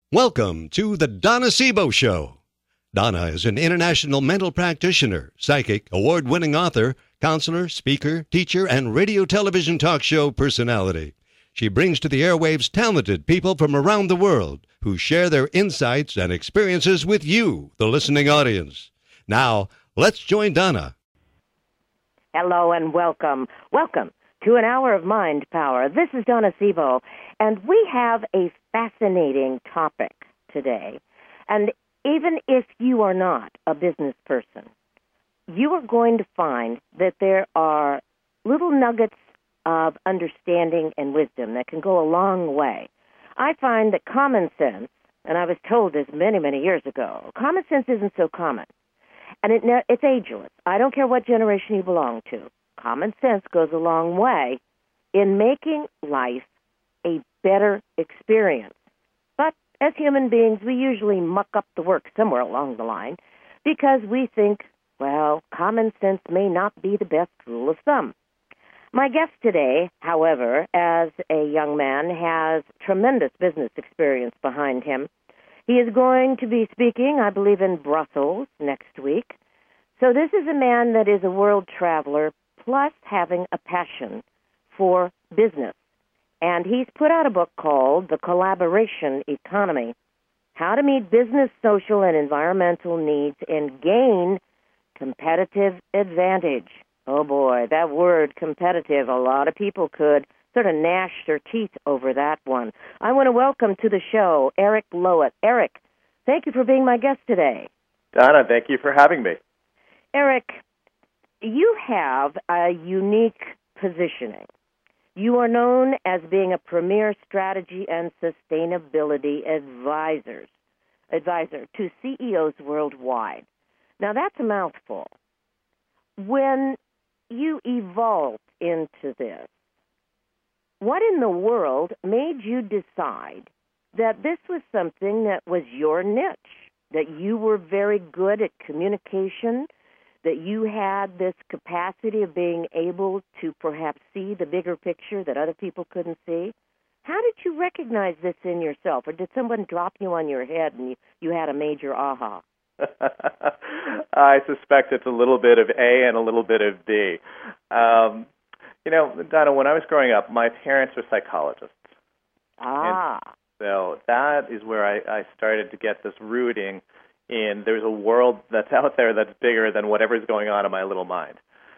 Welcome to the Donna Sebo Show. Donna is an international mental practitioner, psychic, award-winning author, counselor, speaker, teacher, and radio television talk show personality. She brings to the airwaves talented people from around the world who share their insights and experiences with you, the listening audience. Now, let's join Donna. Hello and welcome. Welcome to an hour of mind power. This is Donna Sebo, and we have a fascinating topic today. And even if you are not a business person, you are going to find that there are little nuggets of understanding and wisdom that can go a long way. I find that common sense, and I was told this many, many years ago, common sense isn't so common. And it's ageless. I don't care what generation you belong to. Common sense goes a long way in making life a better experience. But as human beings, we usually muck up the work somewhere along the line because we think, well, common sense may not be the best rule of thumb. My guest today, however, as a young man, has tremendous business experience behind him. He is going to be speaking, I believe, in Brussels next week. So this is a man that is a world traveler, plus having a passion for business. And he's put out a book called The Collaboration Economy, How to Meet Business, Social, and Environmental Needs and Gain Competitive Advantage. Oh boy, that word competitive, a lot of people could sort of gnash their teeth over that one. I want to welcome to the show Eric Lowit. Eric, thank you for being my guest today. Donna, thank you for having me. Eric, you have a unique positioning. You are known as being a premier strategy and sustainability advisor to CEOs worldwide. Now, that's a mouthful. When you evolved into this, what in the world made you decide that this was something that was your niche, that you were very good at communication, that you had this capacity of being able to perhaps see the bigger picture that other people couldn't see? How did you recognize this in yourself? Or did someone drop you on your head and you had a major aha? I suspect it's a little bit of A and a little bit of B. Donna, when I was growing up, my parents were psychologists. Ah. And so that is where I started to get this rooting in there's a world that's out there that's bigger than whatever's going on in my little mind.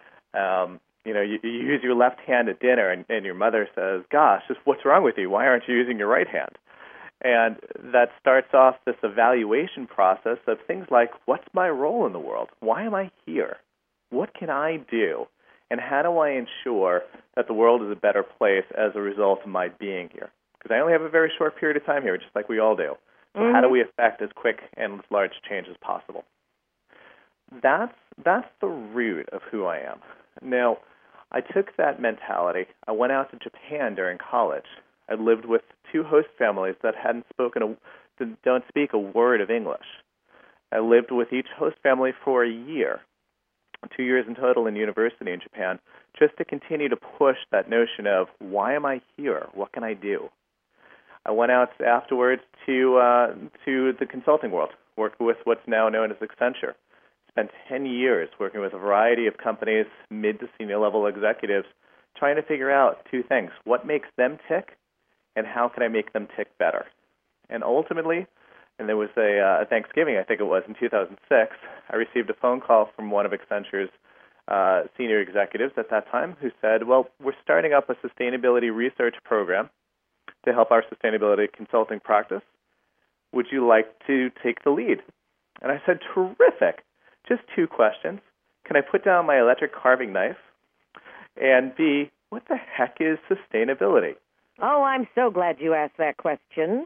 You use your left hand at dinner, and your mother says, gosh, what's wrong with you? Why aren't you using your right hand? And that starts off this evaluation process of things like, what's my role in the world? Why am I here? What can I do? And how do I ensure that the world is a better place as a result of my being here? Because I only have a very short period of time here, just like we all do. So how do we affect as quick and as large change as possible? That's the root of who I am. Now, I took that mentality. I went out to Japan during college. I lived with two host families that don't speak a word of English. I lived with each host family for a year, 2 years in total in university in Japan, just to continue to push that notion of why am I here? What can I do? I went out afterwards to the consulting world, worked with what's now known as Accenture. Spent 10 years working with a variety of companies, mid to senior level executives, trying to figure out two things: what makes them tick, and how can I make them tick better? And ultimately, and there was a Thanksgiving, I think it was, in 2006, I received a phone call from one of Accenture's senior executives at that time who said, well, we're starting up a sustainability research program to help our sustainability consulting practice. Would you like to take the lead? And I said, terrific. Just two questions. Can I put down my electric carving knife? And B, what the heck is sustainability? Oh, I'm so glad you asked that question.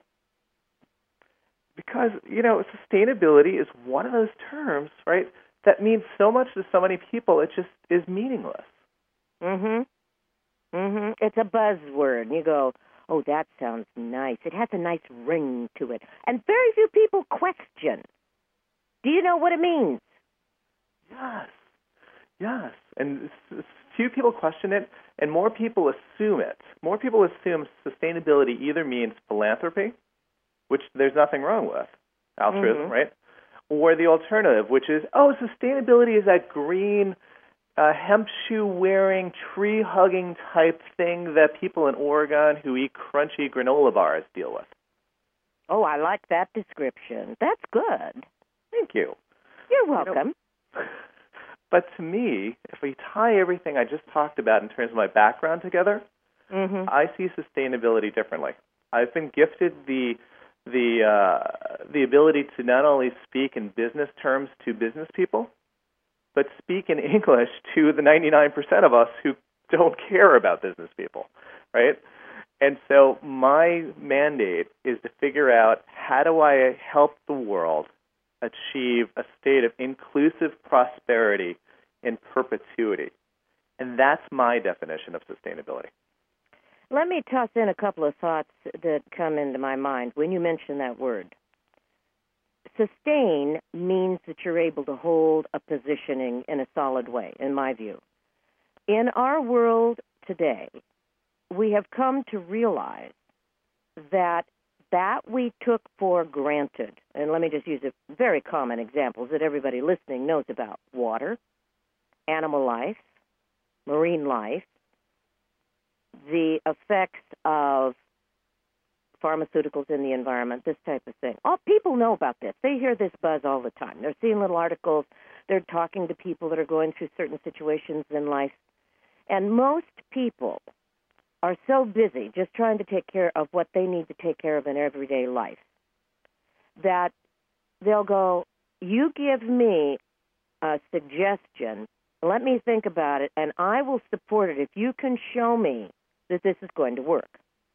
Because, sustainability is one of those terms, right, that means so much to so many people, it just is meaningless. It's a buzzword. You go, oh, that sounds nice. It has a nice ring to it. And very few people question. Do you know what it means? Yes. And few people question it, and more people assume it. More people assume sustainability either means philanthropy which there's nothing wrong with, altruism, right? Or the alternative, which is, sustainability is that green, hemp shoe-wearing, tree-hugging type thing that people in Oregon who eat crunchy granola bars deal with. Oh, I like that description. That's good. Thank you. You're welcome. But to me, if we tie everything I just talked about in terms of my background together, I see sustainability differently. I've been gifted the ability to not only speak in business terms to business people, but speak in English to the 99% of us who don't care about business people, right? And so my mandate is to figure out, how do I help the world achieve a state of inclusive prosperity in perpetuity? And that's my definition of sustainability. Let me toss in a couple of thoughts that come into my mind when you mention that word. Sustain means that you're able to hold a positioning in a solid way, in my view. In our world today, we have come to realize that we took for granted, and let me just use a very common examples that everybody listening knows about: water, animal life, marine life, the effects of pharmaceuticals in the environment, this type of thing. All people know about this. They hear this buzz all the time. They're seeing little articles. They're talking to people that are going through certain situations in life. And most people are so busy just trying to take care of what they need to take care of in everyday life that they'll go, you give me a suggestion, let me think about it, and I will support it if you can show me that this is going to work.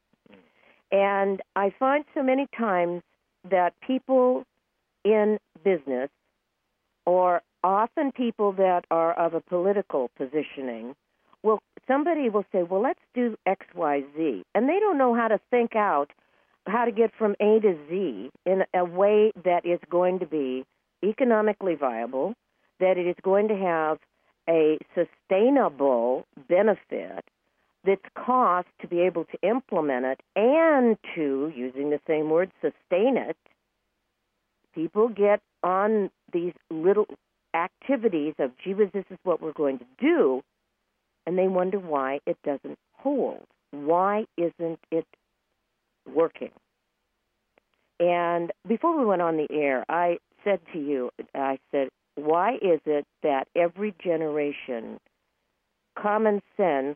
And I find so many times that people in business, or often people that are of a political positioning, somebody will say, well, let's do X, Y, Z. And they don't know how to think out how to get from A to Z in a way that is going to be economically viable, that it is going to have a sustainable benefit that's cost to be able to implement it and to, using the same word, sustain it. People get on these little activities of, gee whiz, this is what we're going to do, and they wonder why it doesn't hold. Why isn't it working? And before we went on the air, I said to you, why is it that every generation, common sense,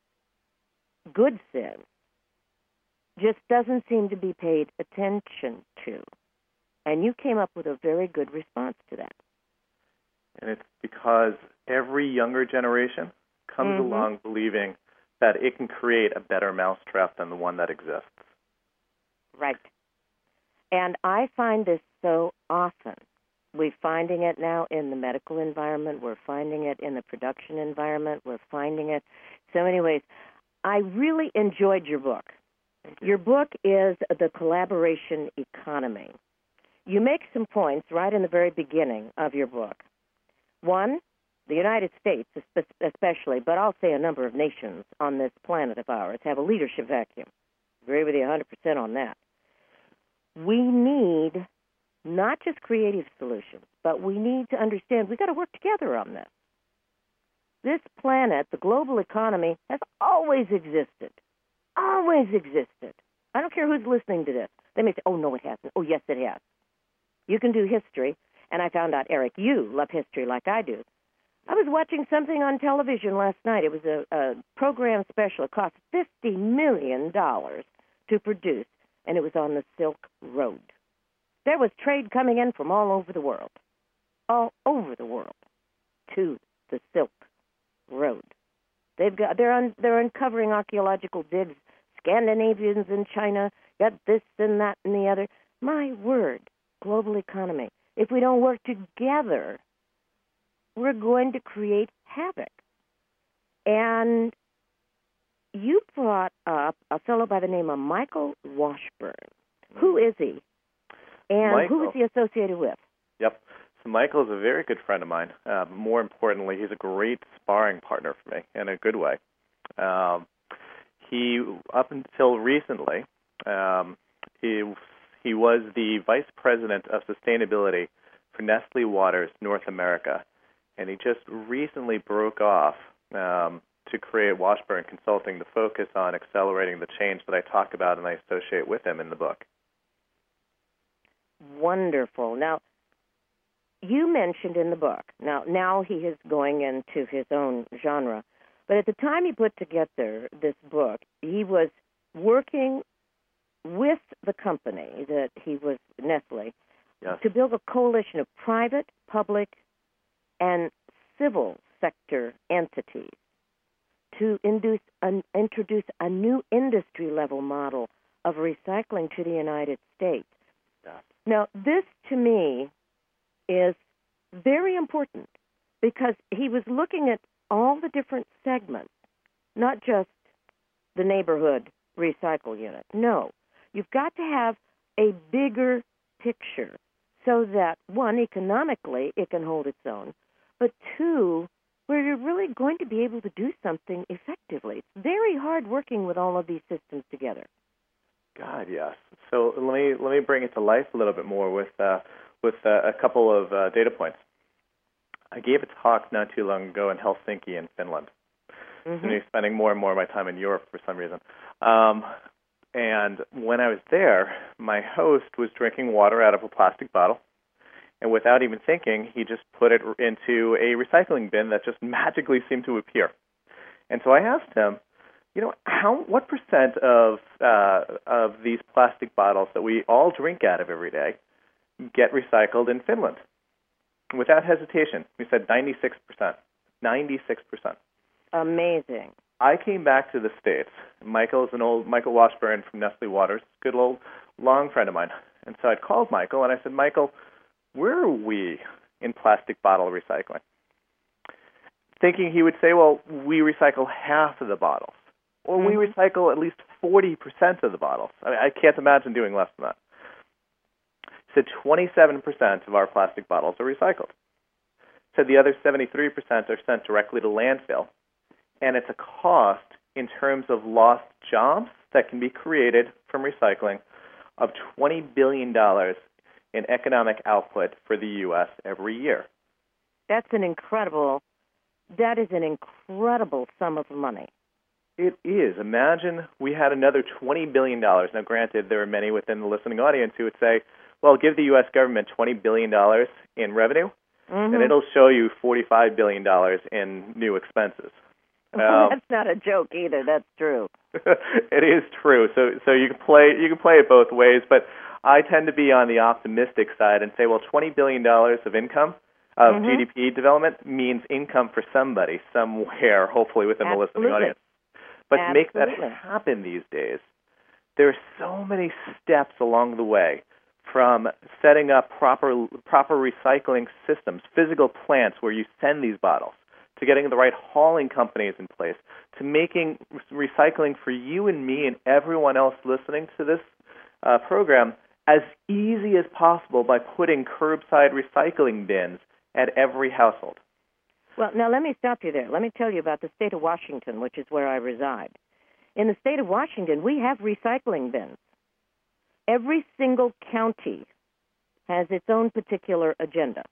good sense, just doesn't seem to be paid attention to? And you came up with a very good response to that. And it's because every younger generation comes along believing that it can create a better mousetrap than the one that exists. Right. And I find this so often. We're finding it now in the medical environment. We're finding it in the production environment. We're finding it so many ways. I really enjoyed your book. Your book is The Collaboration Economy. You make some points right in the very beginning of your book. One, the United States especially, but I'll say a number of nations on this planet of ours, have a leadership vacuum. Agree with you 100% on that. We need not just creative solutions, but we need to understand we've got to work together on this. This planet, the global economy, has always existed. Always existed. I don't care who's listening to this. They may say, oh, no, it hasn't. Oh, yes, it has. You can do history, and I found out, Eric, you love history like I do. I was watching something on television last night. It was a program special. It cost $50 million to produce, and it was on the Silk Road. There was trade coming in from all over the world to the Silk Road. They're uncovering archaeological digs. Scandinavians in China got this and that and the other. My word, global economy. If we don't work together, we're going to create havoc. And you brought up a fellow by the name of Michael Washburn. Who is he? And who is he associated with? Yep. So Michael is a very good friend of mine. More importantly, he's a great sparring partner for me in a good way. He, up until recently, He was the Vice President of Sustainability for Nestle Waters North America, and he just recently broke off to create Washburn Consulting to focus on accelerating the change that I talk about and I associate with him in the book. Wonderful. Now, you mentioned in the book, now he is going into his own genre, but at the time he put together this book, he was working with the company that he was, Nestle, Yes. to build a coalition of private, public, and civil sector entities to introduce a new industry-level model of recycling to the United States. Yeah. Now, this, to me, is very important because he was looking at all the different segments, not just the neighborhood recycle unit. No, you've got to have a bigger picture so that, one, economically it can hold its own, but two, where you're really going to be able to do something effectively. It's very hard working with all of these systems together. God, yes. So let me bring it to life a little bit more with a couple of data points. I gave a talk not too long ago in Helsinki in Finland. Mm-hmm. I'm spending more and more of my time in Europe for some reason. And when I was there, my host was drinking water out of a plastic bottle, and without even thinking, he just put it into a recycling bin that just magically seemed to appear. And so I asked him, what percent of these plastic bottles that we all drink out of every day get recycled in Finland? Without hesitation, he said 96%. 96%. Amazing. I came back to the States. Michael Washburn from Nestle Waters, good old long friend of mine. And so I called Michael and I said, Michael, where are we in plastic bottle recycling? Thinking he would say, well, we recycle half of the bottles. Or we recycle at least 40% of the bottles. I can't imagine doing less than that. He said 27% of our plastic bottles are recycled. He said the other 73% are sent directly to landfill. And it's a cost in terms of lost jobs that can be created from recycling of $20 billion in economic output for the U.S. every year. That is an incredible sum of money. It is. Imagine we had another $20 billion. Now, granted, there are many within the listening audience who would say, well, give the U.S. government $20 billion in revenue, and it'll show you $45 billion in new expenses. That's not a joke either. That's true. It is true. So you can play it both ways, but I tend to be on the optimistic side and say, well, $20 billion of income, of GDP development, means income for somebody, somewhere, hopefully within the listening audience. But to make that happen these days, there are so many steps along the way, from setting up proper recycling systems, physical plants where you send these bottles, to getting the right hauling companies in place, to making recycling for you and me and everyone else listening to this program as easy as possible by putting curbside recycling bins at every household. Well, now let me stop you there. Let me tell you about the state of Washington, which is where I reside. In the state of Washington, we have recycling bins. Every single county has its own particular agenda.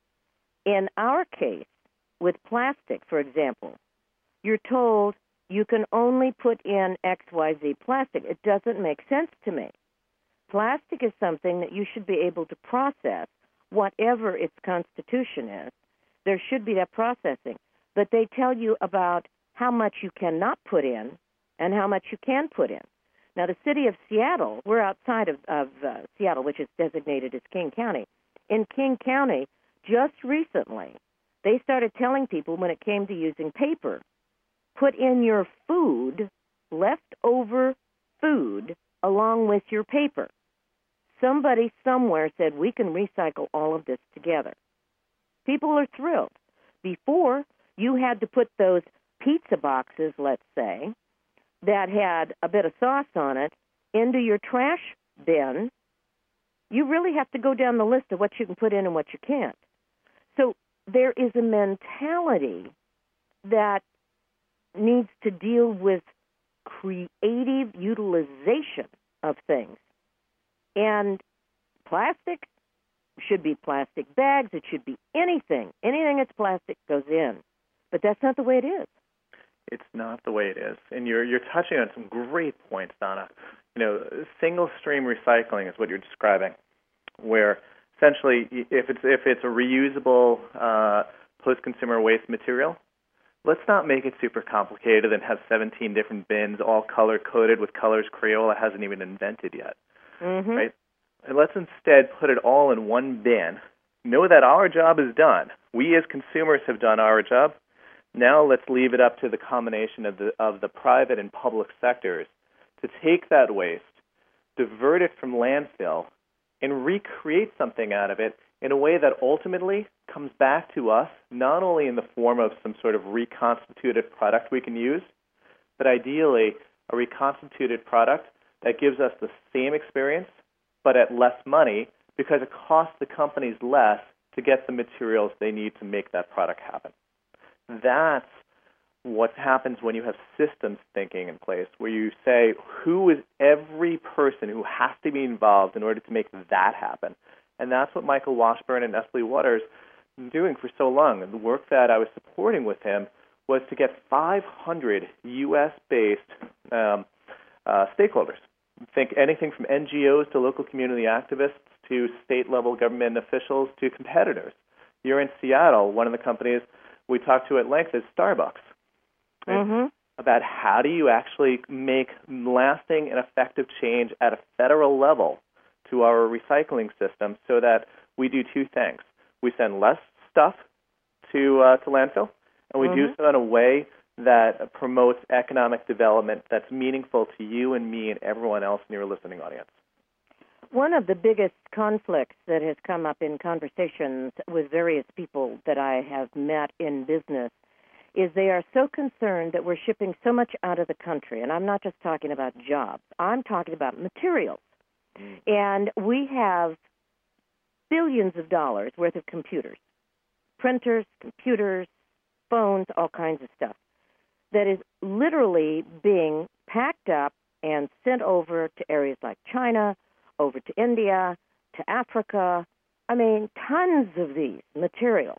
In our case, with plastic, for example, you're told you can only put in XYZ plastic. It doesn't make sense to me. Plastic is something that you should be able to process, whatever its constitution is. There should be that processing. But they tell you about how much you cannot put in and how much you can put in. Now, the city of Seattle, we're outside of Seattle, which is designated as King County. In King County, just recently, they started telling people when it came to using paper, put in your food, leftover food, along with your paper. Somebody somewhere said we can recycle all of this together. People are thrilled. Before, you had to put those pizza boxes, let's say, that had a bit of sauce on it into your trash bin. You really have to go down the list of what you can put in and what you can't. So there is a mentality that needs to deal with creative utilization of things. And plastic should be plastic bags. It should be anything. Anything that's plastic goes in. But that's not the way it is. It's not the way it is. And you're touching on some great points, Donna. Single-stream recycling is what you're describing, where essentially if it's a reusable post-consumer waste material, let's not make it super complicated and have 17 different bins, all color-coded with colors Crayola hasn't even invented yet, right? And let's instead put it all in one bin, know that our job is done. We as consumers have done our job. Now let's leave it up to the combination of the private and public sectors to take that waste, divert it from landfill, and recreate something out of it in a way that ultimately comes back to us, not only in the form of some sort of reconstituted product we can use, but ideally a reconstituted product that gives us the same experience but at less money because it costs the companies less to get the materials they need to make that product happen. That's what happens when you have systems thinking in place, where you say, who is every person who has to be involved in order to make that happen? And that's what Michael Washburn and Nestle Waters been doing for so long. And the work that I was supporting with him was to get 500 U.S.-based stakeholders. Think anything from NGOs to local community activists to state-level government officials to competitors. You're in Seattle. One of the companies we talked to at length is Starbucks. About how do you actually make lasting and effective change at a federal level to our recycling system so that we do two things. We send less stuff to landfill, and we do so in a way that promotes economic development that's meaningful to you and me and everyone else in your listening audience. One of the biggest conflicts that has come up in conversations with various people that I have met in business is they are so concerned that we're shipping so much out of the country. And I'm not just talking about jobs. I'm talking about materials. And we have billions of dollars worth of computers, printers, computers, phones, all kinds of stuff that is literally being packed up and sent over to areas like China, over to India, to Africa. I mean, tons of these materials.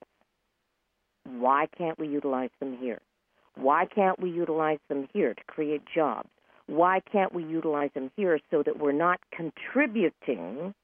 Why can't we utilize them here? Why can't we utilize them here to create jobs? Why can't we utilize them here so that we're not contributing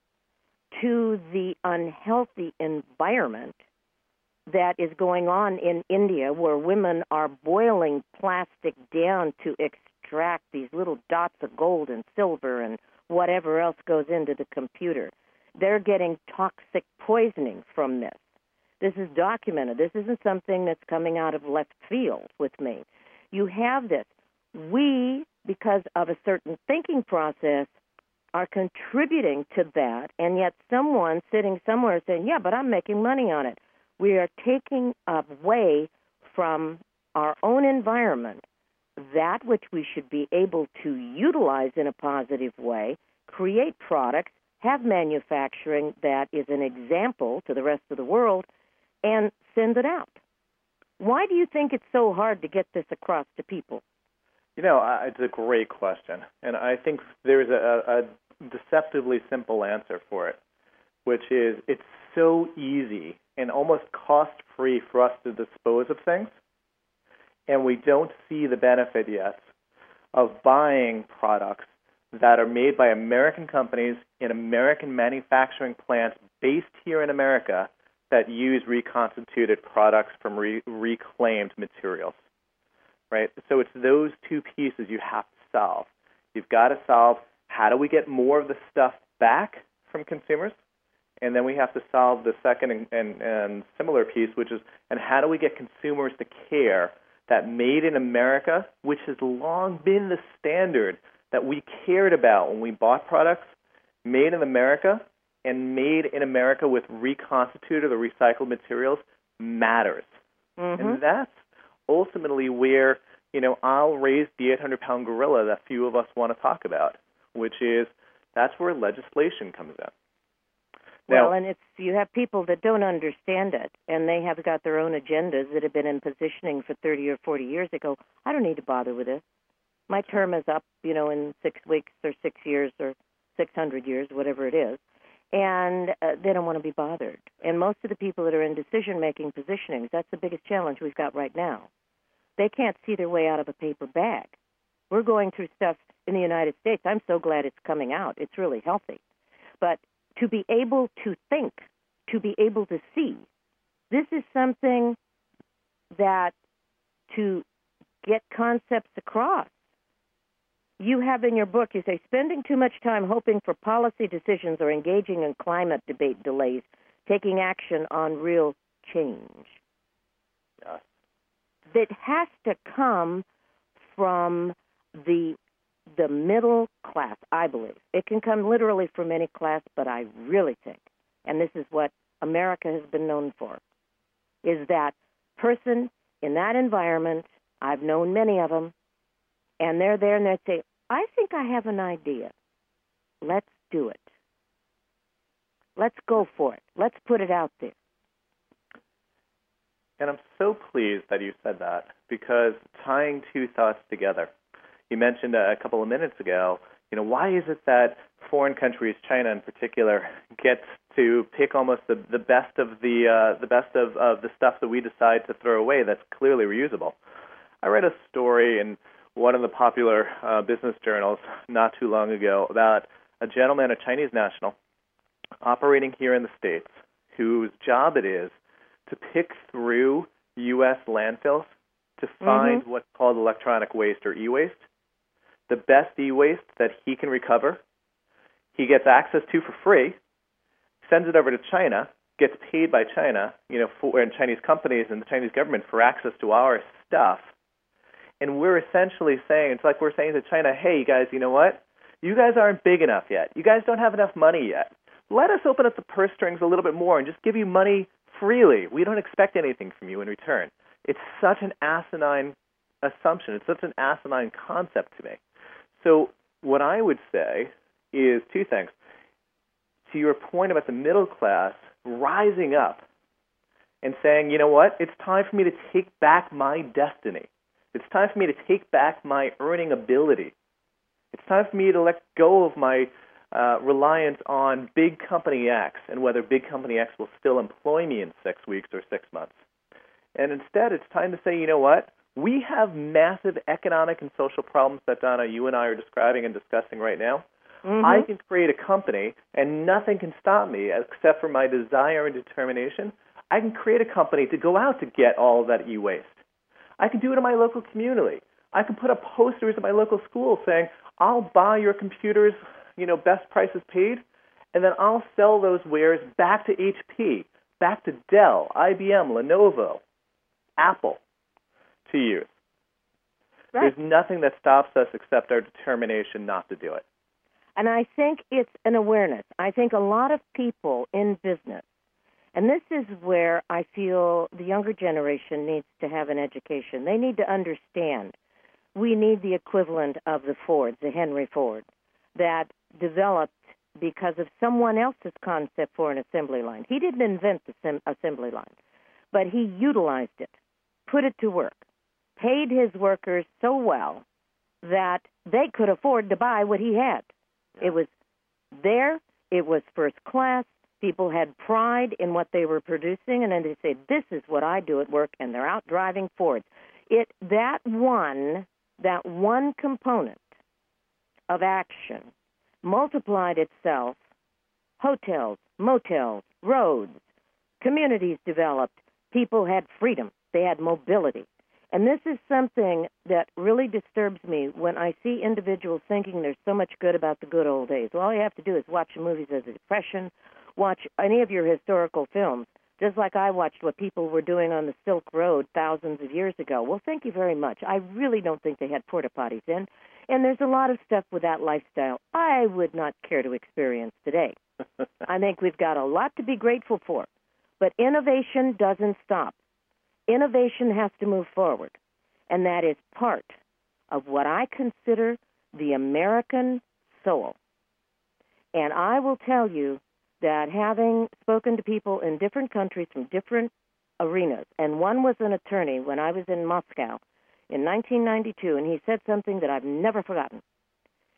to the unhealthy environment that is going on in India, where women are boiling plastic down to extract these little dots of gold and silver and whatever else goes into the computer? They're getting toxic poisoning from this. This is documented. This isn't something that's coming out of left field with me. You have this. We, because of a certain thinking process, are contributing to that, and yet someone sitting somewhere saying, yeah, but I'm making money on it. We are taking away from our own environment that which we should be able to utilize in a positive way, create products, have manufacturing that is an example to the rest of the world, and send it out. Why do you think it's so hard to get this across to people? It's a great question, and I think there's a deceptively simple answer for it, which is it's so easy and almost cost-free for us to dispose of things, and we don't see the benefit yet of buying products that are made by American companies in American manufacturing plants based here in America that use reconstituted products from reclaimed materials, right? So it's those two pieces you have to solve. You've got to solve how do we get more of the stuff back from consumers, and then we have to solve the second and similar piece, which is, and how do we get consumers to care that made in America, which has long been the standard that we cared about when we bought products, made in America and made in America with reconstituted or recycled materials matters. And that's ultimately where, I'll raise the 800-pound gorilla that few of us want to talk about, which is that's where legislation comes in. Well, and you have people that don't understand it, and they have got their own agendas that have been in positioning for 30 or 40 years ago. I don't need to bother with this. My term is up, in 6 weeks or 6 years or 600 years, whatever it is, and they don't want to be bothered. And most of the people that are in decision-making positionings, that's the biggest challenge we've got right now. They can't see their way out of a paper bag. We're going through stuff in the United States. I'm so glad it's coming out. It's really healthy. But to be able to think, to be able to see, this is something that to get concepts across. You have in your book, you say, spending too much time hoping for policy decisions or engaging in climate debate delays, taking action on real change. Yes. That has to come from the middle class, I believe. It can come literally from any class, but I really think, and this is what America has been known for, is that person in that environment. I've known many of them, and they're there and they say, I think I have an idea. Let's do it. Let's go for it. Let's put it out there. And I'm so pleased that you said that, because tying two thoughts together, you mentioned a couple of minutes ago, why is it that foreign countries, China in particular, gets to pick almost the best of the stuff that we decide to throw away that's clearly reusable? I read a story in one of the popular business journals not too long ago about a gentleman, a Chinese national, operating here in the States, whose job it is to pick through U.S. landfills to find what's called electronic waste or e-waste, the best e-waste that he can recover. He gets access to for free, sends it over to China, gets paid by China, and Chinese companies and the Chinese government for access to our stuff. And we're essentially saying, it's like we're saying to China, hey, you guys, you know what? You guys aren't big enough yet. You guys don't have enough money yet. Let us open up the purse strings a little bit more and just give you money freely. We don't expect anything from you in return. It's such an asinine assumption. It's such an asinine concept to me. So what I would say is two things. To your point about the middle class rising up and saying, you know what? It's time for me to take back my destiny. It's time for me to take back my earning ability. It's time for me to let go of my reliance on big company X and whether big company X will still employ me in 6 weeks or 6 months. And instead, it's time to say, you know what? We have massive economic and social problems that, Donna, you and I are describing and discussing right now. I can create a company, and nothing can stop me except for my desire and determination. I can create a company to go out to get all of that e-waste. I can do it in my local community. I can put up posters at my local school saying, I'll buy your computers, best prices paid, and then I'll sell those wares back to HP, back to Dell, IBM, Lenovo, Apple to use. Right. There's nothing that stops us except our determination not to do it. And I think it's an awareness. I think a lot of people in business, and this is where I feel the younger generation needs to have an education. They need to understand we need the equivalent of the Fords, the Henry Ford, that developed because of someone else's concept for an assembly line. He didn't invent the assembly line, but he utilized it, put it to work, paid his workers so well that they could afford to buy what he had. It was there. It was first class. People had pride in what they were producing, and then they say, this is what I do at work, and they're out driving Fords. That one component of action multiplied itself. Hotels, motels, roads, communities developed. People had freedom. They had mobility. And this is something that really disturbs me when I see individuals thinking there's so much good about the good old days. Well, all you have to do is watch the movies of the Depression, watch any of your historical films, just like I watched what people were doing on the Silk Road thousands of years ago. Well, thank you very much. I really don't think they had porta potties in, and there's a lot of stuff with that lifestyle I would not care to experience today. I think we've got a lot to be grateful for, but innovation doesn't stop. Innovation has to move forward, and that is part of what I consider the American soul. And I will tell you that having spoken to people in different countries from different arenas, and one was an attorney when I was in Moscow in 1992, and he said something that I've never forgotten.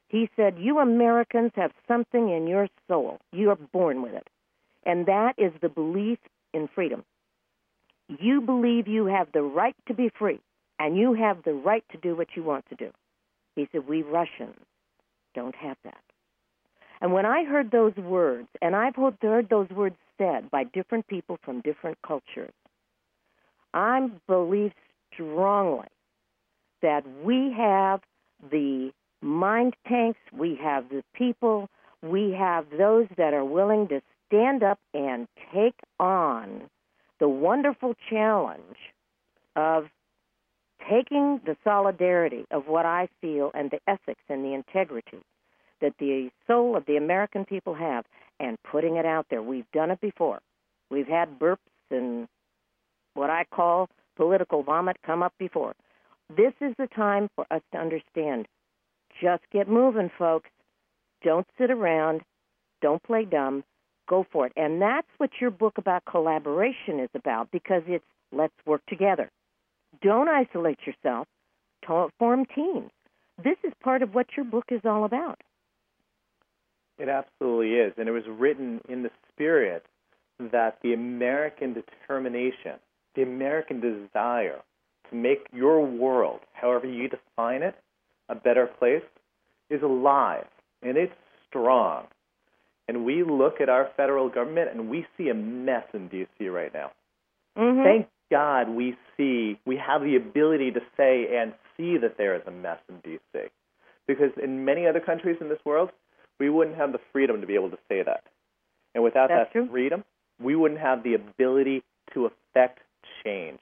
He said, you Americans have something in your soul. You are born with it. And that is the belief in freedom. You believe you have the right to be free, and you have the right to do what you want to do. He said, we Russians don't have that. And when I heard those words, and I've heard those words said by different people from different cultures, I believe strongly that we have the mind tanks, we have the people, we have those that are willing to stand up and take on the wonderful challenge of taking the solidarity of what I feel and the ethics and the integrity that the soul of the American people have and putting it out there. We've done it before. We've had burps and what I call political vomit come up before. This is the time for us to understand. Just get moving, folks. Don't sit around. Don't play dumb. Go for it. And that's what your book about collaboration is about, because it's let's work together. Don't isolate yourself. Form teams. This is part of what your book is all about. It absolutely is. And it was written in the spirit that the American determination, the American desire to make your world, however you define it, a better place, is alive and it's strong. And we look at our federal government and we see a mess in D.C. right now. Mm-hmm. Thank God we have the ability to say and see that there is a mess in D.C. Because in many other countries in this world, we wouldn't have the freedom to be able to say that. And without that freedom, we wouldn't have the ability to affect change.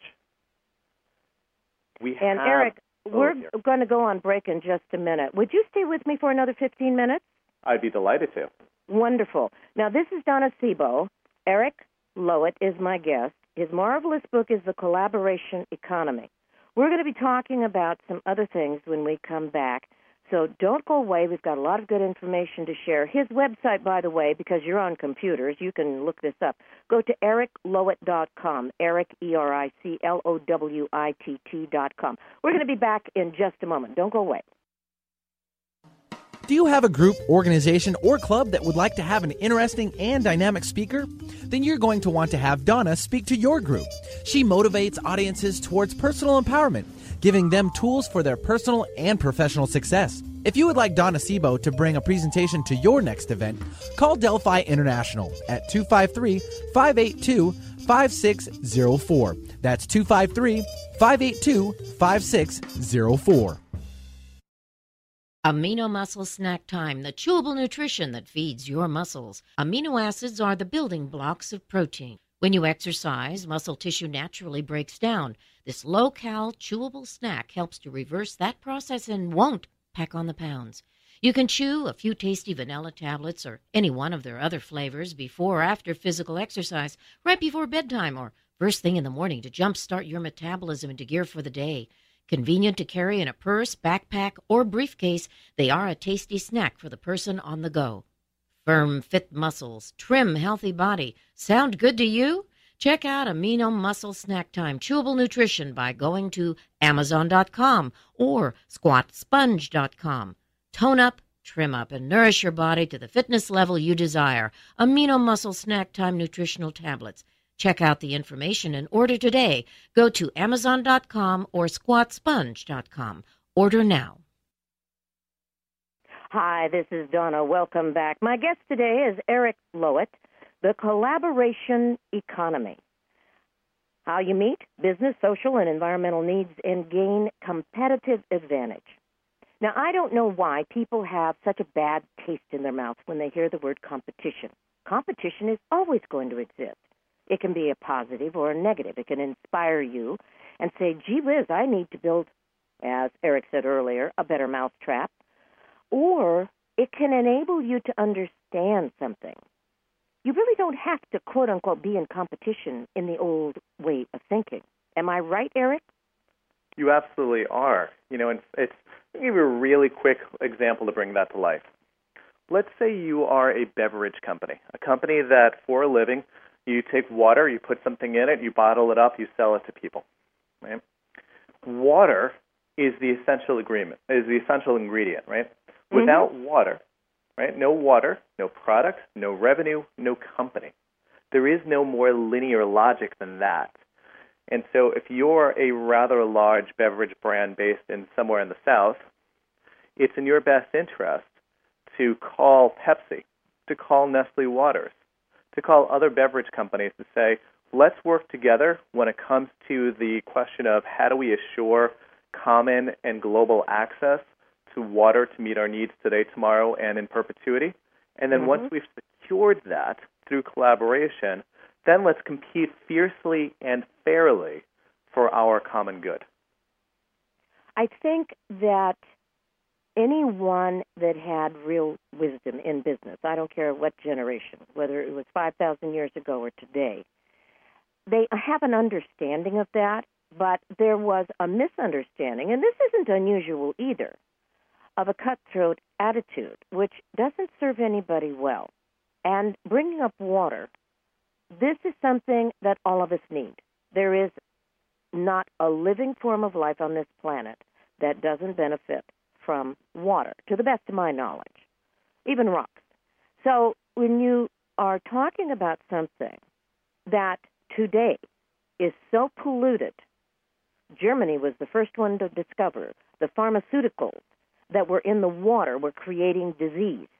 Eric, we're going to go on break in just a minute. Would you stay with me for another 15 minutes? I'd be delighted to. Wonderful. Now, this is Donna Sebo. Eric Lowett is my guest. His marvelous book is The Collaboration Economy. We're going to be talking about some other things when we come back. So don't go away. We've got a lot of good information to share. His website, by the way, because you're on computers, you can look this up. Go to ericlowit.com, Eric, EricLowitt.com. We're going to be back in just a moment. Don't go away. Do you have a group, organization, or club that would like to have an interesting and dynamic speaker? Then you're going to want to have Donna speak to your group. She motivates audiences towards personal empowerment, giving them tools for their personal and professional success. If you would like Donna Sebo to bring a presentation to your next event, call Delphi International at 253-582-5604. That's 253-582-5604. Amino Muscle Snack Time, the chewable nutrition that feeds your muscles. Amino acids are the building blocks of protein. When you exercise, muscle tissue naturally breaks down. This low-cal, chewable snack helps to reverse that process and won't pack on the pounds. You can chew a few tasty vanilla tablets or any one of their other flavors before or after physical exercise, right before bedtime or first thing in the morning to jumpstart your metabolism into gear for the day. Convenient to carry in a purse, backpack, or briefcase, they are a tasty snack for the person on the go. Firm, fit muscles, trim, healthy body. Sound good to you? Check out Amino Muscle Snack Time Chewable Nutrition by going to Amazon.com or SquatSponge.com. Tone up, trim up, and nourish your body to the fitness level you desire. Amino Muscle Snack Time Nutritional Tablets. Check out the information and order today. Go to Amazon.com or SquatSponge.com. Order now. Hi, this is Donna. Welcome back. My guest today is Eric Lowett, The Collaboration Economy. How you meet business, social, and environmental needs and gain competitive advantage. Now, I don't know why people have such a bad taste in their mouth when they hear the word competition. Competition is always going to exist. It can be a positive or a negative. It can inspire you and say, gee whiz, I need to build, as Eric said earlier, a better mousetrap. Or it can enable you to understand something. You really don't have to, quote unquote, be in competition in the old way of thinking. Am I right, Eric? You absolutely are. You know, I'll give you a really quick example to bring that to life. Let's say you are a beverage company, a company that for a living, you take water, you put something in it, you bottle it up, you sell it to people. Right? Water is the essential ingredient, right? Without water, right? No water, no product, no revenue, no company. There is no more linear logic than that. And so if you're a rather large beverage brand based in somewhere in the South, it's in your best interest to call Pepsi, to call Nestle Waters, to call other beverage companies to say, let's work together when it comes to the question of how do we assure common and global access to water to meet our needs today, tomorrow, and in perpetuity. And then once we've secured that through collaboration, then let's compete fiercely and fairly for our common good. I think that anyone that had real wisdom in business, I don't care what generation, whether it was 5,000 years ago or today, they have an understanding of that, but there was a misunderstanding, and this isn't unusual either, of a cutthroat attitude, which doesn't serve anybody well. And bringing up water, this is something that all of us need. There is not a living form of life on this planet that doesn't benefit from water, to the best of my knowledge, even rocks. So when you are talking about something that today is so polluted, Germany was the first one to discover the pharmaceuticals that were in the water were creating disease.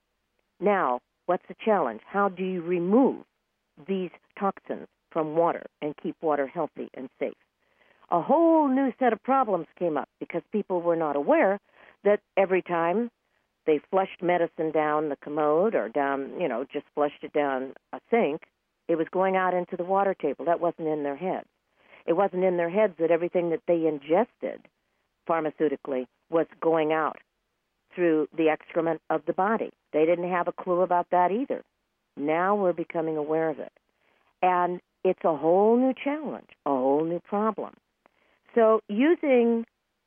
Now, what's the challenge? How do you remove these toxins from water and keep water healthy and safe? A whole new set of problems came up because people were not aware that every time they flushed medicine down the commode or down, just flushed it down a sink, it was going out into the water table. That wasn't in their heads. It wasn't in their heads that everything that they ingested pharmaceutically was going out through the excrement of the body. They didn't have a clue about that either. Now we're becoming aware of it. And it's a whole new challenge, a whole new problem. So using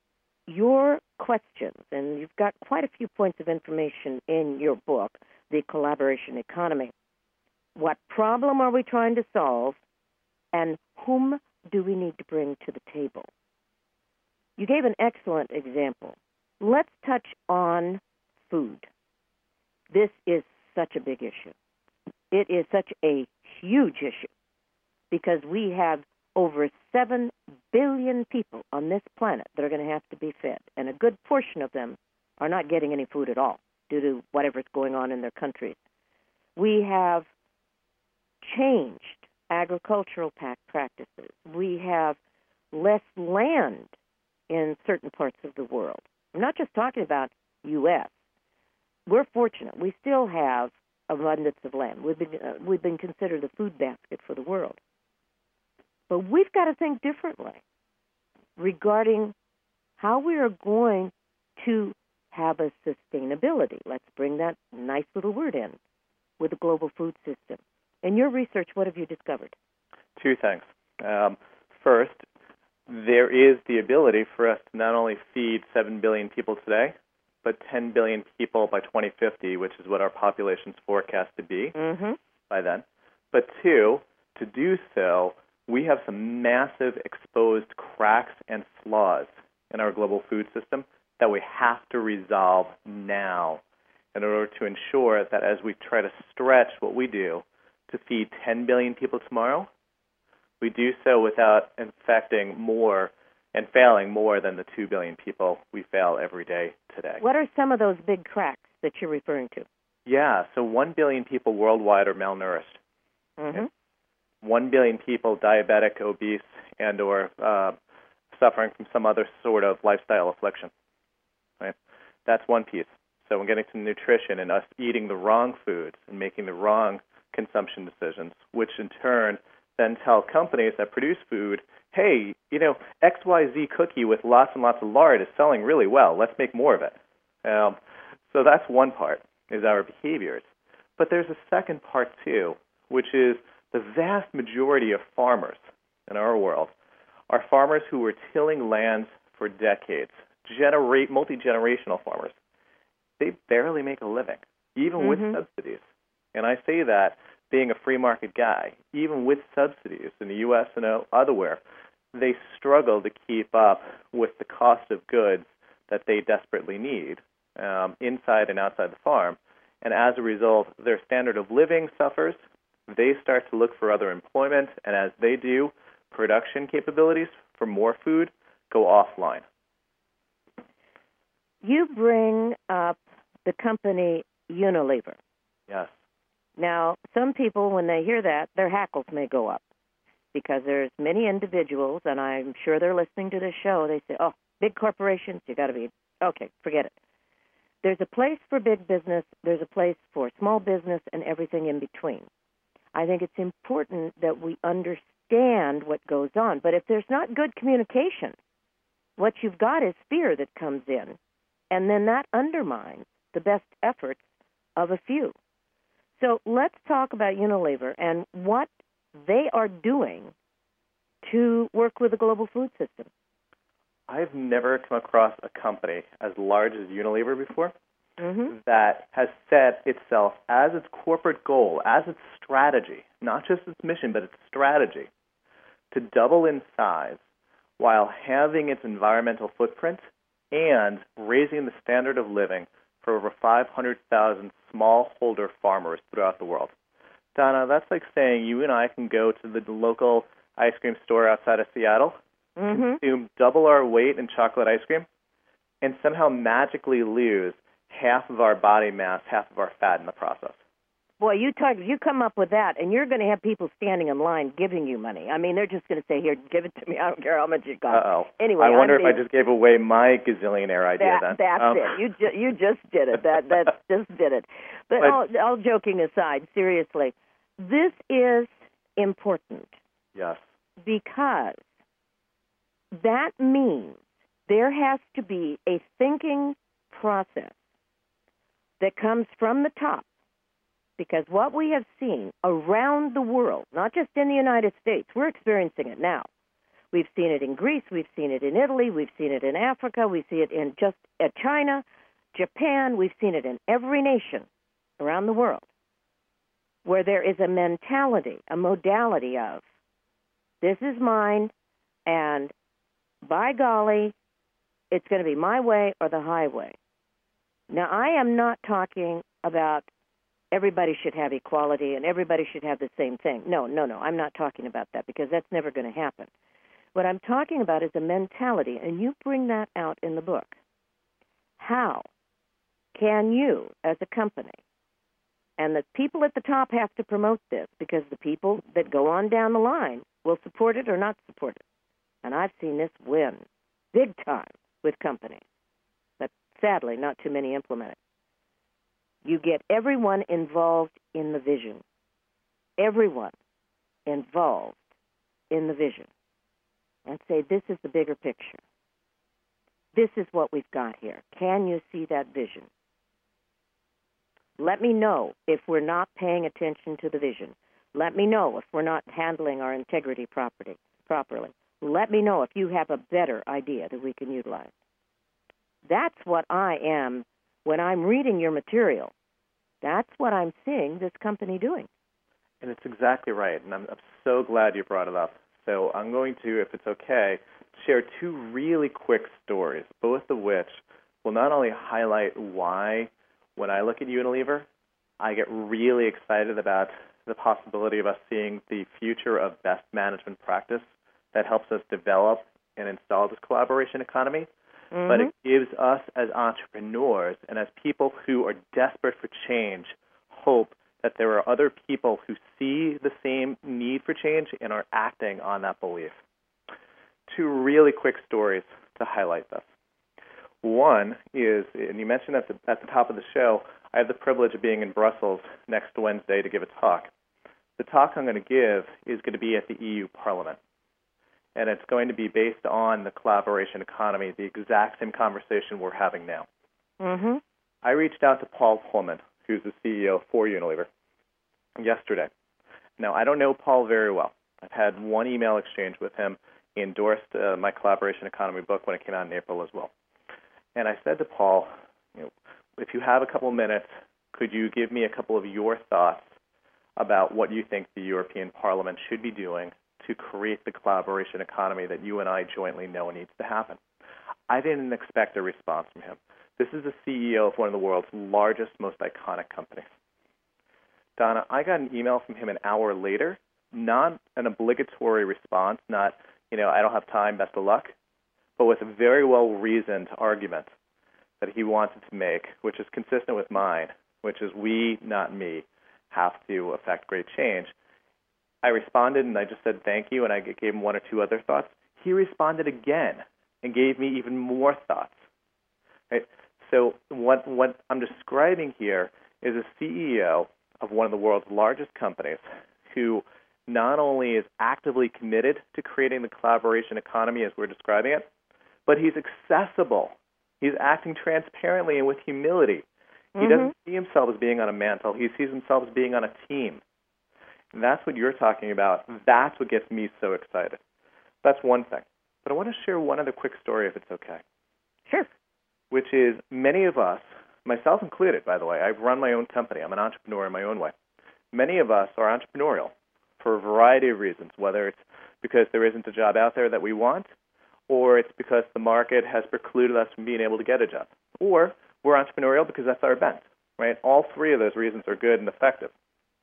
your questions, and you've got quite a few points of information in your book, The Collaboration Economy. What problem are we trying to solve, and whom do we need to bring to the table? You gave an excellent example. Let's touch on food. This is such a big issue. It is such a huge issue because we have over 7 billion people on this planet that are going to have to be fed, and a good portion of them are not getting any food at all due to whatever's going on in their countries. We have changed agricultural practices. We have less land in certain parts of the world. I'm not just talking about U.S. We're fortunate. We still have abundance of land. We've been considered the food basket for the world. But we've got to think differently regarding how we are going to have a sustainability. Let's bring that nice little word in with the global food system. In your research, what have you discovered? 2 things. First, there is the ability for us to not only feed 7 billion people today, but 10 billion people by 2050, which is what our population's forecast to be by then. But 2, to do so, we have some massive exposed cracks and flaws in our global food system that we have to resolve now in order to ensure that as we try to stretch what we do to feed 10 billion people tomorrow, we do so without infecting more and failing more than the 2 billion people we fail every day today. What are some of those big cracks that you're referring to? Yeah, so 1 billion people worldwide are malnourished. 1 billion people diabetic, obese, and or suffering from some other sort of lifestyle affliction. Right? That's one piece. So when getting to nutrition and us eating the wrong foods and making the wrong consumption decisions, which in turn then tell companies that produce food, hey, XYZ cookie with lots and lots of lard is selling really well. Let's make more of it. So that's one part, is our behaviors. But there's a second part, too, which is the vast majority of farmers in our world are farmers who were tilling lands for decades, multi-generational farmers. They barely make a living, even with subsidies. And I say that being a free market guy, even with subsidies in the U.S. and elsewhere, they struggle to keep up with the cost of goods that they desperately need. inside and outside the farm. And as a result, their standard of living suffers. They start to look for other employment, and as they do, production capabilities for more food go offline. You bring up the company Unilever. Yes. Now, some people, when they hear that, their hackles may go up because there's many individuals, and I'm sure they're listening to this show, they say, oh, big corporations, you got to be, okay, forget it. There's a place for big business, there's a place for small business, and everything in between. I think it's important that we understand what goes on. But if there's not good communication, what you've got is fear that comes in, and then that undermines the best efforts of a few. So let's talk about Unilever and what they are doing to work with the global food system. I've never come across a company as large as Unilever before that has set itself as its corporate goal, as its strategy, not just its mission, but its strategy, to double in size while halving its environmental footprint and raising the standard of living for over 500,000 smallholder farmers throughout the world. Donna, that's like saying you and I can go to the local ice cream store outside of Seattle, consume double our weight in chocolate ice cream, and somehow magically lose half of our body mass, half of our fat in the process. Boy, you come up with that, and you're going to have people standing in line giving you money. I mean, they're just going to say, here, give it to me. I don't care how much it costs. Uh-oh. Anyway, I wonder if I just gave away my gazillionaire idea then. That's it. You just did it. That just did it. But all joking aside, seriously, this is important. Yes. Because that means there has to be a thinking process that comes from the top. Because what we have seen around the world, not just in the United States, we're experiencing it now. We've seen it in Greece, we've seen it in Italy, we've seen it in Africa, we see it in just China, Japan, we've seen it in every nation around the world, where there is a mentality, a modality of, this is mine, and by golly, it's going to be my way or the highway. Now, I am not talking about everybody should have equality and everybody should have the same thing. No, I'm not talking about that because that's never going to happen. What I'm talking about is a mentality, and you bring that out in the book. How can you, as a company, and the people at the top have to promote this because the people that go on down the line will support it or not support it. And I've seen this win big time with companies, but sadly not too many implement it. You get everyone involved in the vision. Everyone involved in the vision. And say, this is the bigger picture. This is what we've got here. Can you see that vision? Let me know if we're not paying attention to the vision. Let me know if we're not handling our integrity properly. Let me know if you have a better idea that we can utilize. That's what I am when I'm reading your material. That's what I'm seeing this company doing. And it's exactly right, and I'm so glad you brought it up. So I'm going to, if it's okay, share two really quick stories, both of which will not only highlight why, when I look at Unilever, I get really excited about the possibility of us seeing the future of best management practice that helps us develop and install this collaboration economy, but it gives us as entrepreneurs and as people who are desperate for change hope that there are other people who see the same need for change and are acting on that belief. Two really quick stories to highlight this. One is, and you mentioned at the top of the show, I have the privilege of being in Brussels next Wednesday to give a talk. The talk I'm going to give is going to be at the EU Parliament, and it's going to be based on the collaboration economy, the exact same conversation we're having now. I reached out to Paul Pullman, who's the CEO for Unilever, yesterday. Now, I don't know Paul very well. I've had one email exchange with him. He endorsed my collaboration economy book when it came out in April as well. And I said to Paul, if you have a couple of minutes, could you give me a couple of your thoughts about what you think the European Parliament should be doing to create the collaboration economy that you and I jointly know needs to happen? I didn't expect a response from him. This is the CEO of one of the world's largest, most iconic companies. Donna, I got an email from him an hour later, not an obligatory response, not, I don't have time, best of luck, but with a very well-reasoned argument that he wanted to make, which is consistent with mine, which is we, not me, have to affect great change. I responded, and I just said thank you, and I gave him one or two other thoughts. He responded again and gave me even more thoughts. Right? So what I'm describing here is a CEO of one of the world's largest companies who not only is actively committed to creating the collaboration economy as we're describing it, but he's accessible. He's acting transparently and with humility. He doesn't see himself as being on a mantle. He sees himself as being on a team. And that's what you're talking about. That's what gets me so excited. That's one thing. But I want to share one other quick story, if it's okay. Sure. Which is many of us, myself included, by the way, I run my own company. I'm an entrepreneur in my own way. Many of us are entrepreneurial for a variety of reasons, whether it's because there isn't a job out there that we want, or it's because the market has precluded us from being able to get a job, or we're entrepreneurial because that's our bent, right? All three of those reasons are good and effective.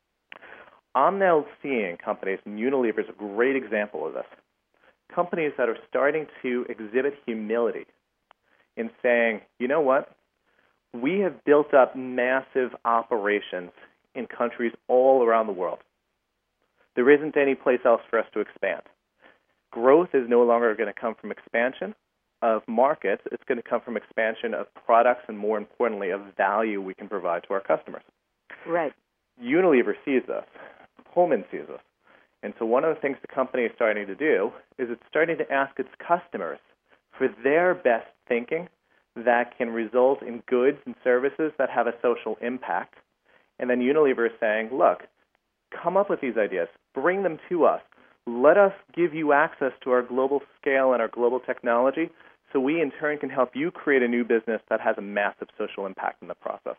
I'm now seeing companies, and Unilever is a great example of this, companies that are starting to exhibit humility in saying, you know what, we have built up massive operations in countries all around the world. There isn't any place else for us to expand. Growth is no longer going to come from expansion of markets. It's going to come from expansion of products and, more importantly, of value we can provide to our customers. Right. Unilever sees this. Pullman sees this. And so one of the things the company is starting to do is it's starting to ask its customers for their best thinking that can result in goods and services that have a social impact. And then Unilever is saying, look, come up with these ideas. Bring them to us. Let us give you access to our global scale and our global technology so we, in turn, can help you create a new business that has a massive social impact in the process.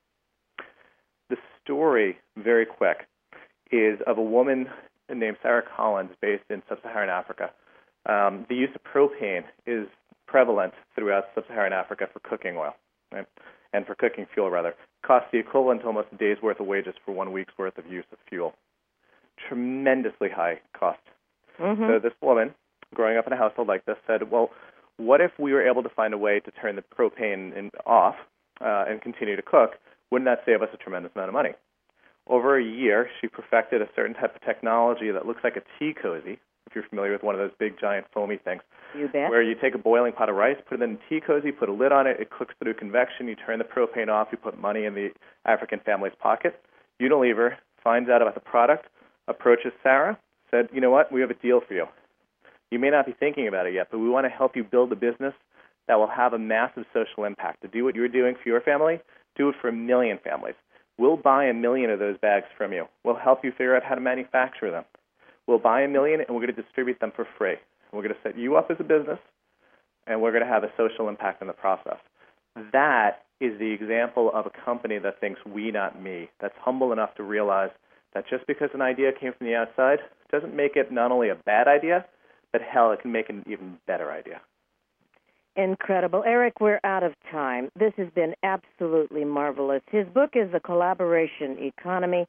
The story, very quick, is of a woman named Sarah Collins based in sub-Saharan Africa. The use of propane is prevalent throughout sub-Saharan Africa for cooking oil, right? And for cooking fuel, rather. It costs the equivalent to almost a day's worth of wages for 1 week's worth of use of fuel. Tremendously high cost. So this woman, growing up in a household like this, said, well, what if we were able to find a way to turn the propane off and continue to cook? Wouldn't that save us a tremendous amount of money? Over a year, she perfected a certain type of technology that looks like a tea cozy, if you're familiar with one of those big, giant, foamy things. You bet. Where you take a boiling pot of rice, put it in a tea cozy, put a lid on it, it cooks through convection, you turn the propane off, you put money in the African family's pocket. Unilever finds out about the product, approaches Sarah, said, you know what, we have a deal for you. You may not be thinking about it yet, but we want to help you build a business that will have a massive social impact. To do what you're doing for your family, do it for 1 million families. We'll buy 1 million of those bags from you. We'll help you figure out how to manufacture them. We'll buy 1 million, and we're going to distribute them for free. We're going to set you up as a business, and we're going to have a social impact in the process. That is the example of a company that thinks we, not me, that's humble enough to realize that just because an idea came from the outside doesn't make it not only a bad idea, but hell, it can make an even better idea. Incredible. Eric, we're out of time. This has been absolutely marvelous. His book is The Collaboration Economy.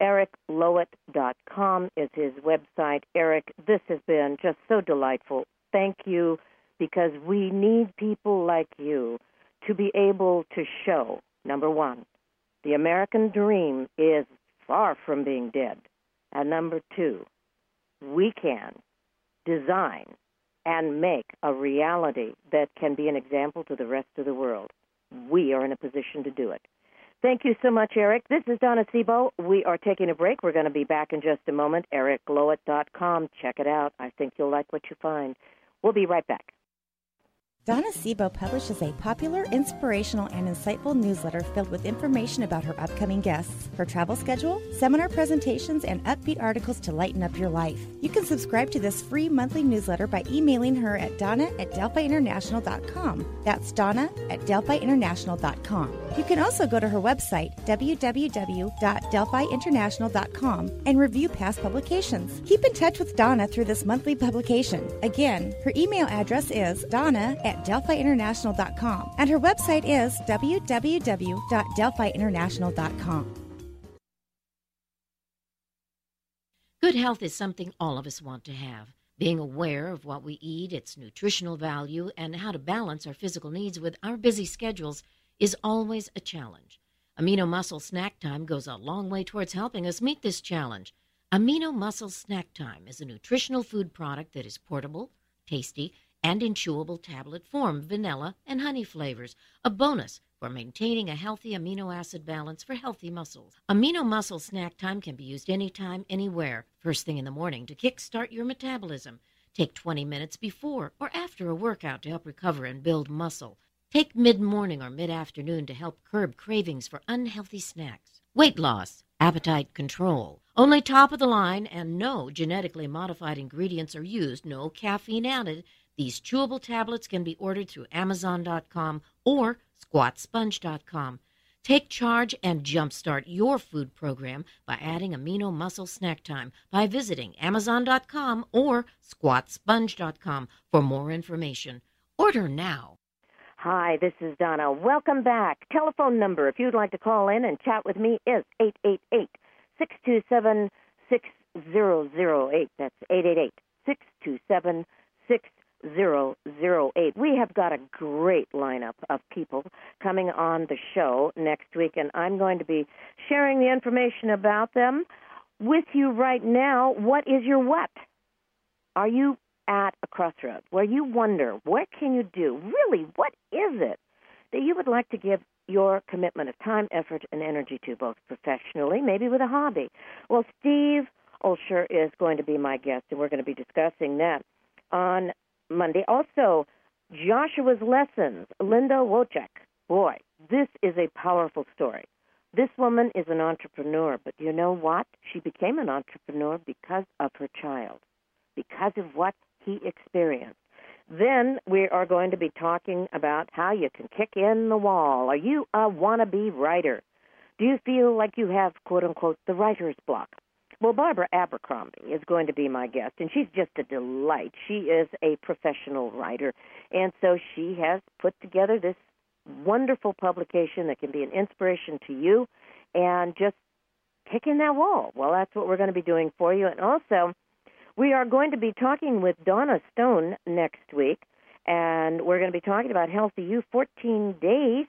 EricLowit.com is his website. Eric, this has been just so delightful. Thank you, because we need people like you to be able to show, number one, the American dream is far from being dead. And number two, we can design and make a reality that can be an example to the rest of the world. We are in a position to do it. Thank you so much, Eric. This is Donna Sebo. We are taking a break. We're going to be back in just a moment. EricLowit.com. Check it out. I think you'll like what you find. We'll be right back. Donna Sebo publishes a popular, inspirational, and insightful newsletter filled with information about her upcoming guests, her travel schedule, seminar presentations, and upbeat articles to lighten up your life. You can subscribe to this free monthly newsletter by emailing her at donna@delphiinternational.com. That's donna@delphiinternational.com. You can also go to her website, www.delphiinternational.com, and review past publications. Keep in touch with Donna through this monthly publication. Again, her email address is donna@delphiinternational.com. at DelphiInternational.com, and her website is www.DelphiInternational.com. Good health is something all of us want to have. Being aware of what we eat, its nutritional value, and how to balance our physical needs with our busy schedules is always a challenge. Amino Muscle Snack Time goes a long way towards helping us meet this challenge. Amino Muscle Snack Time is a nutritional food product that is portable, tasty, and in chewable tablet form, vanilla and honey flavors, a bonus for maintaining a healthy amino acid balance for healthy muscles. Amino Muscle Snack Time can be used anytime, anywhere, first thing in the morning to kickstart your metabolism. Take 20 minutes before or after a workout to help recover and build muscle. Take mid-morning or mid-afternoon to help curb cravings for unhealthy snacks. Weight loss, appetite control. Only top-of-the-line and no genetically modified ingredients are used, no caffeine added. These chewable tablets can be ordered through Amazon.com or SquatSponge.com. Take charge and jumpstart your food program by adding Amino Muscle Snack Time by visiting Amazon.com or SquatSponge.com for more information. Order now. Hi, this is Donna. Welcome back. Telephone number, if you'd like to call in and chat with me, is 888-627-6008. That's 888-627-6008. We have got a great lineup of people coming on the show next week, and I'm going to be sharing the information about them with you right now. What is your what? Are you at a crossroad where you wonder, what can you do? Really, what is it that you would like to give your commitment of time, effort, and energy to, both professionally, maybe with a hobby? Well, Steve Olsher is going to be my guest, and we're going to be discussing that on Monday. Also, Joshua's Lessons, Linda Wojcik. Boy, this is a powerful story. This woman is an entrepreneur, but you know what? She became an entrepreneur because of her child, because of what he experienced. Then we are going to be talking about how you can kick in the wall. Are you a wannabe writer? Do you feel like you have, quote-unquote, the writer's block? Well, Barbara Abercrombie is going to be my guest, and she's just a delight. She is a professional writer, and so she has put together this wonderful publication that can be an inspiration to you and just kick in that wall. Well, that's what we're going to be doing for you. And also, we are going to be talking with Donna Stone next week, and we're going to be talking about Healthy You 14 days,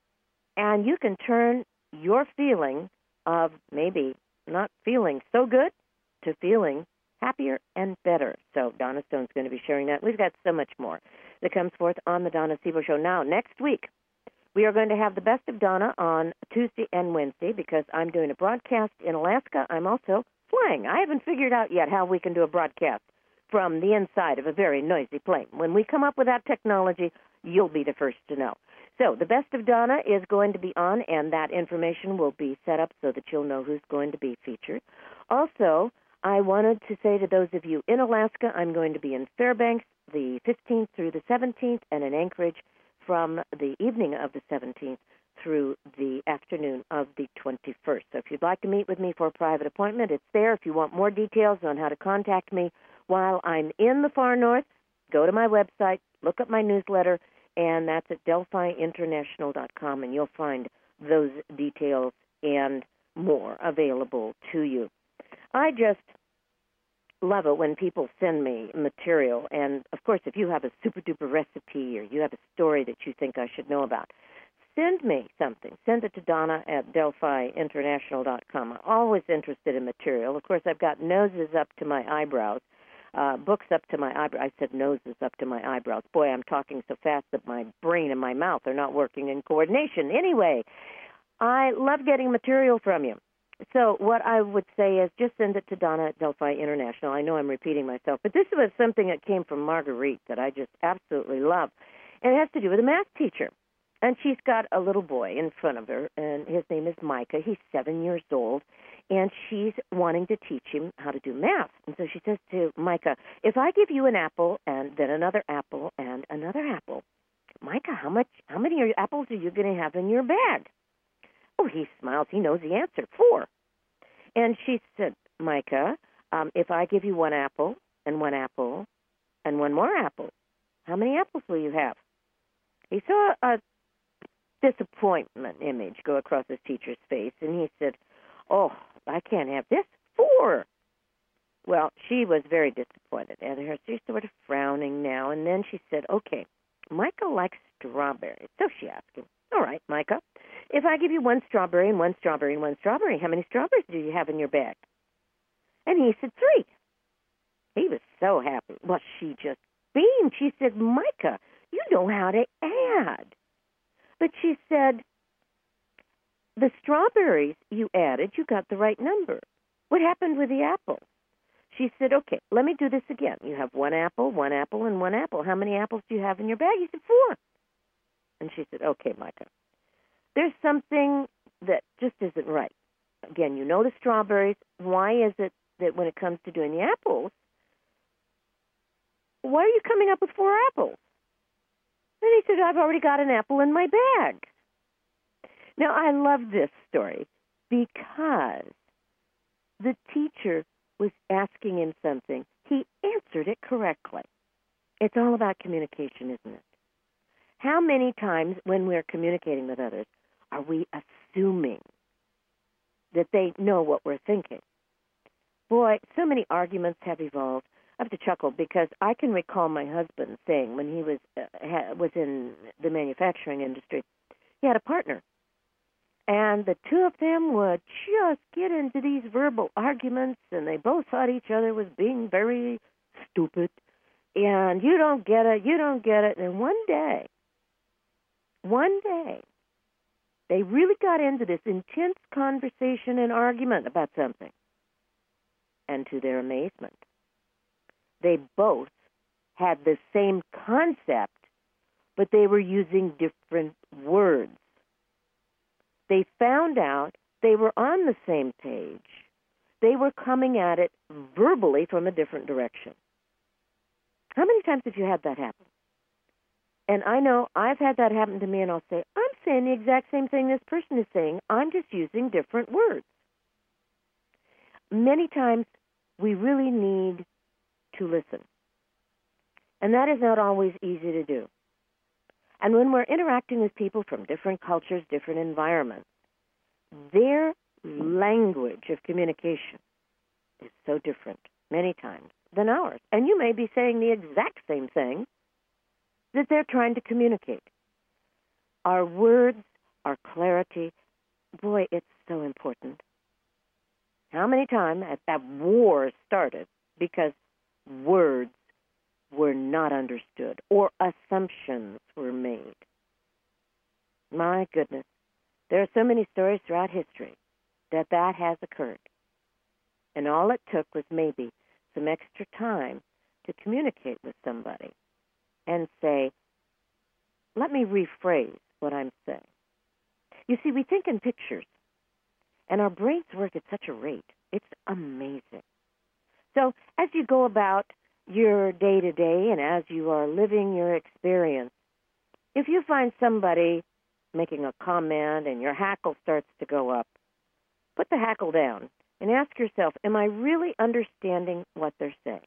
and you can turn your feeling of maybe not feeling so good to feeling happier and better. So Donna Stone's going to be sharing that. We've got so much more that comes forth on the Donna Sebo Show. Now, next week, we are going to have the Best of Donna on Tuesday and Wednesday because I'm doing a broadcast in Alaska. I'm also flying. I haven't figured out yet how we can do a broadcast from the inside of a very noisy plane. When we come up with that technology, you'll be the first to know. So the Best of Donna is going to be on, and that information will be set up so that you'll know who's going to be featured. Also, I wanted to say to those of you in Alaska, I'm going to be in Fairbanks the 15th through the 17th and in Anchorage from the evening of the 17th through the afternoon of the 21st. So if you'd like to meet with me for a private appointment, it's there. If you want more details on how to contact me while I'm in the far north, go to my website, look up my newsletter, and that's at DelphiInternational.com, and you'll find those details and more available to you. I just love it when people send me material, and, of course, if you have a super-duper recipe or you have a story that you think I should know about, send me something. Send it to Donna at DelphiInternational.com. I'm always interested in material. Of course, I've got noses up to my eyebrows, books up to my eyebrows. I said noses up to my eyebrows. Boy, I'm talking so fast that my brain and my mouth are not working in coordination. Anyway, I love getting material from you. So what I would say is just send it to Donna at Delphi International. I know I'm repeating myself, but this was something that came from Marguerite that I just absolutely love. And it has to do with a math teacher. And she's got a little boy in front of her, and his name is Micah. He's 7 years old, and she's wanting to teach him how to do math. And so she says to Micah, if I give you an apple and then another apple and another apple, Micah, how many apples are you going to have in your bag? Oh, he smiles. He knows the answer, 4. And she said, Micah, if I give you one apple and one more apple, how many apples will you have? he saw a disappointment image go across his teacher's face, and he said, "Oh, I can't have this. 4." Well, she was very disappointed, and she's sort of frowning now, and then she said, "Okay, Micah likes strawberries." So she asked him, "All right, Micah, if I give you 1 strawberry and 1 strawberry and 1 strawberry, how many strawberries do you have in your bag?" And he said 3. He was so happy. Well, she just beamed. She said, "Micah, you know how to add." But she said, "The strawberries you added, you got the right number. What happened with the apples?" She said, "Okay, let me do this again. You have 1 apple, and 1 apple. How many apples do you have in your bag?" He said, 4. And she said, "Okay, Micah, there's something that just isn't right. Again, you know the strawberries. Why is it that when it comes to doing the apples, why are you coming up with 4 apples?" And he said, "I've already got an apple in my bag." Now, I love this story because the teacher was asking him something. He answered it correctly. It's all about communication, isn't it? How many times when we're communicating with others are we assuming that they know what we're thinking? Boy, so many arguments have evolved. I have to chuckle because I can recall my husband saying when he was in the manufacturing industry, he had a partner. And the two of them would just get into these verbal arguments, and they both thought each other was being very stupid. And you don't get it, you don't get it. And one day, they really got into this intense conversation and argument about something. And to their amazement, they both had the same concept, but they were using different words. They found out they were on the same page. They were coming at it verbally from a different direction. How many times have you had that happen? And I know I've had that happen to me, and I'll say, I'm saying the exact same thing this person is saying. I'm just using different words. Many times we really need to listen. And that is not always easy to do. And when we're interacting with people from different cultures, different environments, their language of communication is so different many times than ours. And you may be saying the exact same thing that they're trying to communicate. Our words, our clarity, boy, it's so important. How many times has that war started because words were not understood or assumptions were made? My goodness. There are so many stories throughout history that has occurred. And all it took was maybe some extra time to communicate with somebody and say, let me rephrase what I'm saying. You see, we think in pictures, and our brains work at such a rate. It's amazing. So as you go about your day-to-day and as you are living your experience, if you find somebody making a comment and your hackle starts to go up, put the hackle down and ask yourself, am I really understanding what they're saying?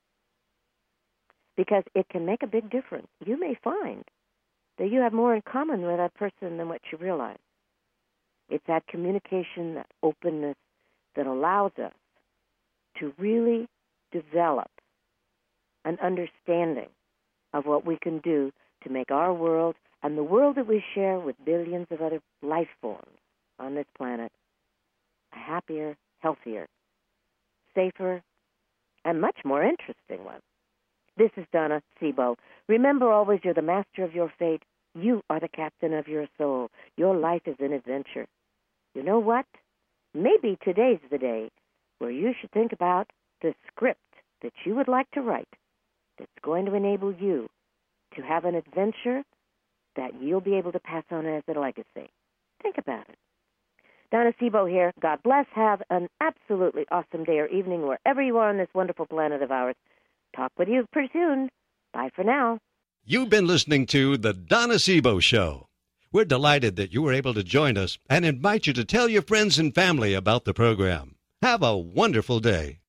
Because it can make a big difference. You may find that you have more in common with that person than what you realize. It's that communication, that openness that allows us to really develop an understanding of what we can do to make our world and the world that we share with billions of other life forms on this planet a happier, healthier, safer, and much more interesting one. This is Donna Sebo. Remember always, you're the master of your fate. You are the captain of your soul. Your life is an adventure. You know what? Maybe today's the day where you should think about the script that you would like to write that's going to enable you to have an adventure that you'll be able to pass on as a legacy. Think about it. Donna Sebo here. God bless. Have an absolutely awesome day or evening wherever you are on this wonderful planet of ours. Talk with you pretty soon. Bye for now. You've been listening to The Donna Sebo Show. We're delighted that you were able to join us and invite you to tell your friends and family about the program. Have a wonderful day.